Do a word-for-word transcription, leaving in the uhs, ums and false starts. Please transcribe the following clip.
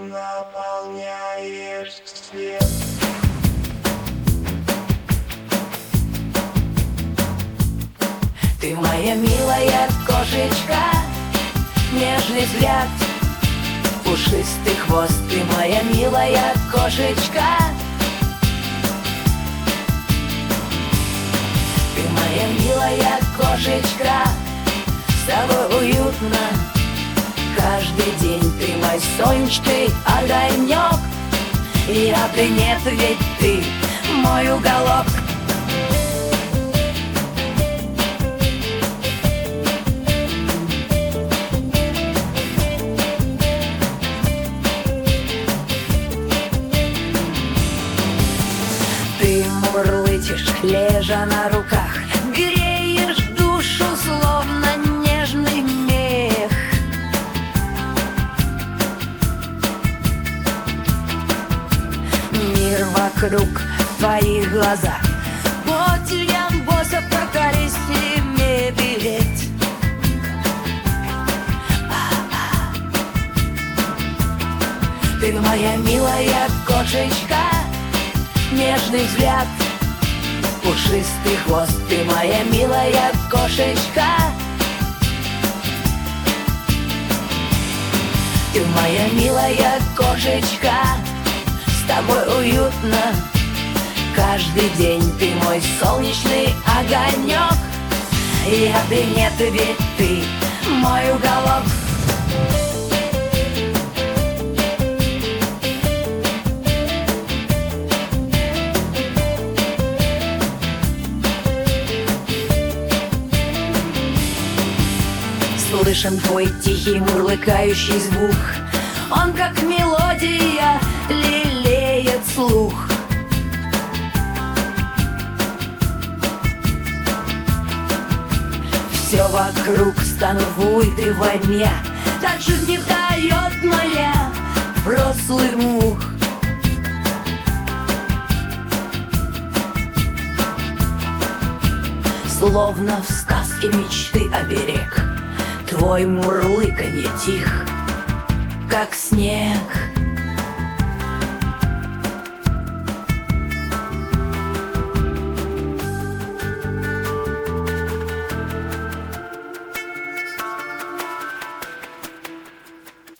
наполняешь свет. Ты моя милая кошечка, нежный взгляд, пушистый хвост. Ты моя милая кошечка, ты моя милая кошечка, с тобой уютно каждый день. Ты мой солнечный огонек, я ты нет, ведь ты мой уголок. Ты мурлычешь, лежа на руках, греешь душу, словно нежный мех. Мир вокруг в твоих глазах, потерян босса, покорись себе билет. Ты моя милая кошечка, нежный взгляд, пушистый хвост. Ты моя милая кошечка, ты моя милая кошечка, с тобой уютно каждый день. Ты мой солнечный огонек, я ты нет, ведь ты мой уголок. Слышен твой тихий мурлыкающий звук, он как мелодия лелеет слух. Все вокруг станцует и во дне, так жизнь не дает моя взрослый мух. Словно в сказке мечты оберег, твой мурлыканье тих, как снег.